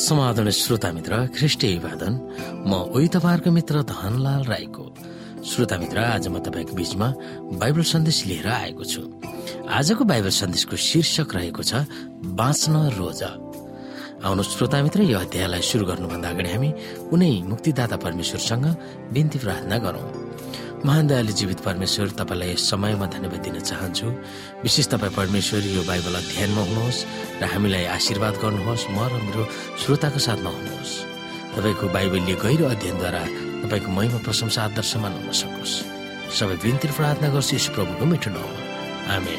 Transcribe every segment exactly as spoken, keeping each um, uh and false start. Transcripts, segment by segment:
समाधान श्रोता मित्र ख्रिस्टी अभिवादन। म उही तपाईहरुको मित्र धनलाल राईको। श्रोता मित्र, आज म तपाईको बीचमा बाइबल सन्देश लिएर आएको छु। आजको बाइबल सन्देशको शीर्षक रहेको छ बाँच्न रोज। आउनु श्रोता मित्र, यो अध्यायलाई सुरु गर्नुभन्दा अगाडि हामी कुनै मुक्तिदाता परमेश्वरसँग बिन्ती प्रार्थना गरौं। महान दयालु जीवित परमेश्वर, तपाईलाई यस समयमा धन्यवाद दिन चाहन्छु। विशेष तपाईँ परमेश्वर यो बाइबल अध्ययनमा हुनुहोस् र हामीलाई आशीर्वाद गर्नुहोस्। म र मेरो श्रोताको साथमा हुनुहोस्। तपाईको बाइबलले गहिरो अध्ययनद्वारा तपाईको महिमा प्रशंसा आदर सम्मान हुन सकोस्। सबै बिन्ती प्रार्थना गर्छु यस प्रभुको मिठो नाममा, आमेन।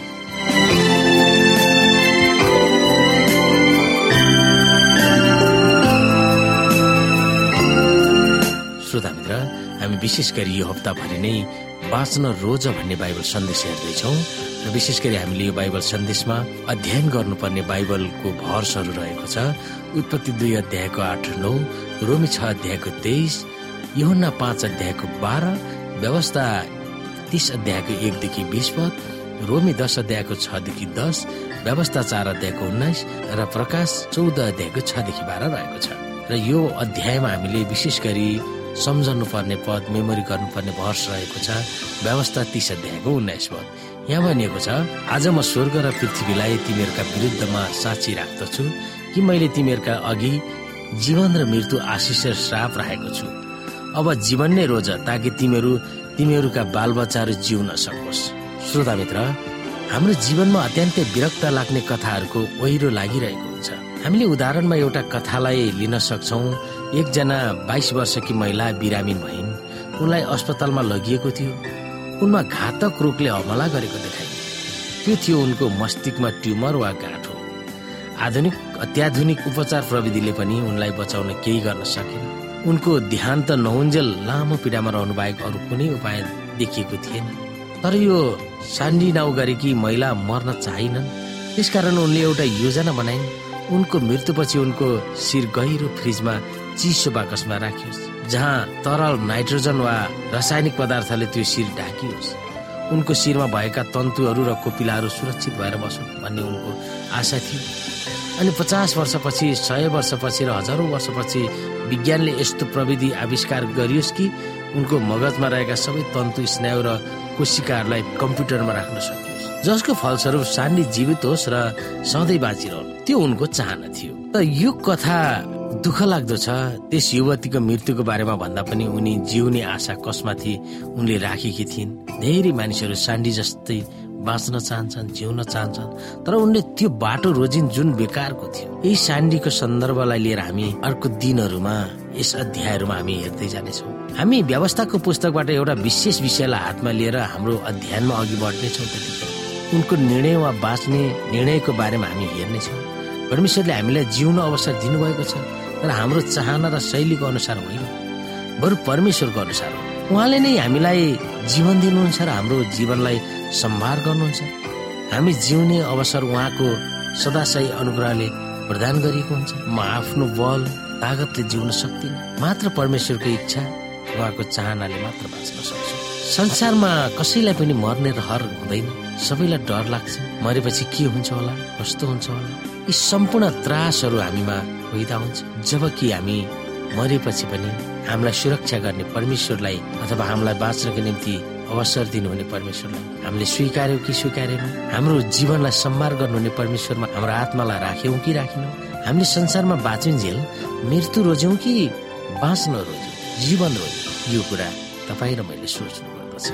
श्रोता मित्र, हामी विशेष गरी यो हप्ताभरि नै बाँच्न रोज भन्ने बाइबल सन्देश हेर्दैछौँ र विशेष गरी हामीले यो बाइबल सन्देशमा अध्ययन गर्नुपर्ने बाइबलको भर्सहरू रहेको छ। उत्पत्ति दुई अध्यायको आठ नौ, रोमी छ अध्यायको तेइस, यूहन्ना पाँच अध्यायको बाह्र, व्यवस्था तीस अध्यायको एकदेखि बीस पद, रोमी दस अध्यायको छदेखि दस, व्यवस्था चार अध्यायको उन्नाइस र प्रकाश चौध अध्यायको छदेखि बाह्र रहेको छ। र यो अध्यायमा हामीले विशेष गरी सम्झनु पर्ने पद, मेमोरी गर्नुपर्ने भर्स रहेको छ व्यवस्था तीस अध्यायको उन्नाइस पद। यहाँ भनिएको छ, आज म स्वर्ग र पृथ्वीलाई तिमीहरूका विरुद्धमा साक्षी राख्दछु कि मैले तिमीहरूका अघि जीवन र मृत्यु, आशिष र श्राप राखेको छु। अब जीवन नै रोज, ताकि तिमीहरू तिमीहरूका बालबच्चाहरू जिउन सकोस्। श्रोता मित्र, हाम्रो जीवनमा अत्यन्तै विरक्त लाग्ने कथाहरूको ओहिरो लागिरहेको हुन्छ। हामीले उदाहरणमा एउटा कथालाई लिन सक्छौँ। एकजना बाइस वर्षकी महिला बिरामीन भइन्। उनलाई अस्पतालमा लगिएको थियो। उनमा घातक रोगले हमला गरेको देखाइयो। त्यो थियो उनको मस्तिष्कमा ट्युमर वा गाँठो। आधुनिक अत्याधुनिक उपचार प्रविधिले पनि उनलाई बचाउन केही गर्न सकेन। उनको देहान्त नहुन्जेल लामो पीडामा रहनु बाहेक अरू कुनै उपाय देखिएको थिएन। तर यो सान्डी नाउ गरेकी महिला मर्न चाहिनन्। त्यसकारण उनले एउटा योजना बनाइन्। उनको मृत्युपछि उनको शिर गहिरो फ्रिजमा चिसो बाकसमा राखियोस्, जहाँ तरल नाइट्रोजन वा रासायनिक पदार्थले त्यो शिर ढाकियोस्। उनको शिरमा भएका तन्तुहरू र कोपिलाहरू सुरक्षित भएर बसोस् भन्ने उनको आशा थियो। अनि पचास वर्षपछि, सय वर्षपछि र हजारौं वर्षपछि विज्ञानले यस्तो प्रविधि आविष्कार गरियोस् कि उनको मगजमा रहेका सबै तन्तु, स्नायु र कोशिकाहरूलाई कम्प्युटरमा राख्न सकियोस्, जसको फलस्वरूप सान्डी जीवित होस् र सधैँ बाँचिरहन्। त्यो उनको चाहना थियो। त यो कथा दुःख लाग्दो छ। त्यस युवतीको मृत्युको बारेमा भन्दा पनि उनी जिउने आशा कसमाथि उनले राखेकी थिइन्। धेरै मानिसहरू सान्डी जस्तै बाँच्न चाहन्छन्, जिउन चाहन्छन्, तर उनले त्यो बाटो रोजिन् जुन बेकारको थियो। यही सान्डीको सन्दर्भलाई लिएर हामी अर्को दिनहरूमा, यस अध्यायहरूमा हामी हेर्दै जानेछौँ। हामी व्यवस्थाको पुस्तकबाट एउटा विशेष विषयलाई हातमा लिएर हाम्रो अध्ययनमा अघि बढ्नेछौँ। त्यतिखेर उनको निर्णय वा बाँच्ने निर्णयको बारेमा हामी हेर्नेछौँ। परमेश्वरले हामीलाई जिउन अवसर दिनुभएको छ, तर हाम्रो चाहना र शैलीको अनुसार होइन, बरु परमेश्वरको अनुसार हो। उहाँले नै हामीलाई जीवन दिनुहुन्छ र हाम्रो जीवनलाई सम्भार गर्नुहुन्छ। हामी जिउने अवसर उहाँको सदाशय अनुग्रहले प्रदान गरिएको हुन्छ। म आफ्नो बल तागतले जिउन सक्दिनँ, मात्र परमेश्वरको इच्छा, उहाँको चाहनाले मात्र बाँच्न सक्छु। संसारमा कसैलाई पनि मर्ने रहर हुँदैन। सबैलाई डर लाग्छ, मरेपछि के हुन्छ होला, कस्तो हुन्छ होला। यी सम्पूर्ण त्रासहरू हामीमा पैदा हुन्छ, जबकि हामी मरेपछि पनि हामीलाई सुरक्षा गर्ने परमेश्वरलाई अथवा हामीलाई बाँच्नको निम्ति अवसर दिनुहुने परमेश्वरलाई हामीले स्वीकार्यौँ कि स्वीकारेनौँ। हाम्रो जीवनलाई सम्भार गर्नुहुने परमेश्वरमा हाम्रो आत्मालाई राख्यौँ कि राखेनौँ। हामीले संसारमा बाँचुन्जेल मृत्यु रोज्यौँ कि बाँच्न रोज्यौँ, जीवन रोज्यौँ, यो कुरा तपाईँ र मैले सोच्नु पर्दछ।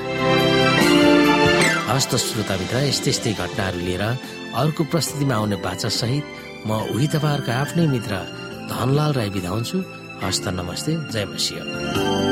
हस्त श्रोता मित्र, यस्तै यस्तै घटनाहरू लिएर अर्को प्रस्तुतिमा आउने बाचा सहित म उही तपाईँहरूको आफ्नै मित्र धनलाल राई बिदा हुन्छु। हस्त नमस्ते, जय मसिह।